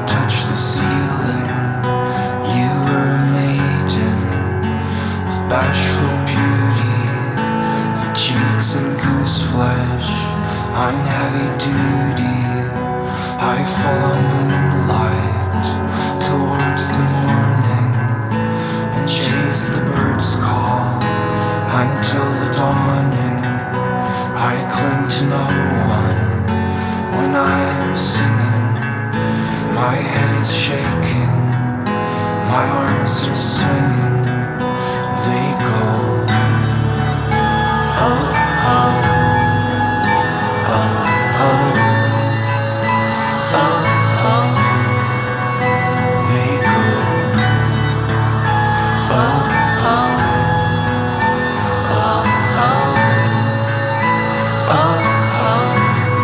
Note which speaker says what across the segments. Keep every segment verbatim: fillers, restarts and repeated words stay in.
Speaker 1: touch the ceiling. You were a maiden of bashful beauty, your cheeks and goose flesh on heavy duty. I follow moonlight towards the morning and chase the bird's call until the dawning. I cling to no one when I am singing. My head is shaking, my arms are swinging. They go, oh, oh, oh, oh, oh, oh. They go, oh, oh, oh, oh, oh, oh.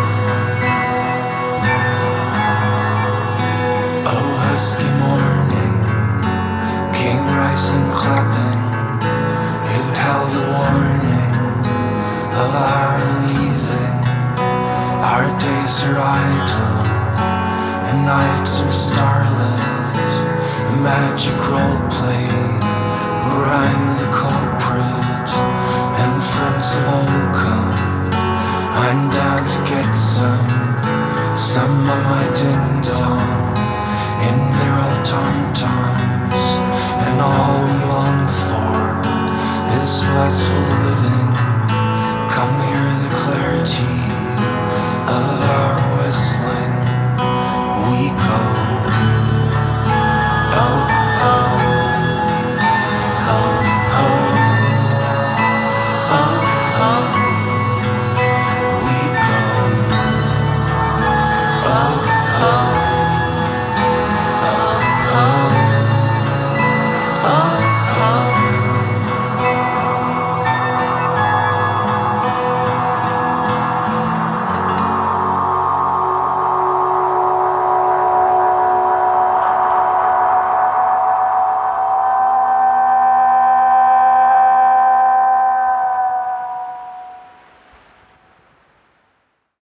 Speaker 1: Oh, husky morning came rising, clapping. It held a warning of our leaving. Our days are idle and nights are starlit. A magic role play where I'm the culprit and friends of old come. I'm down to get some, some of my ding dong.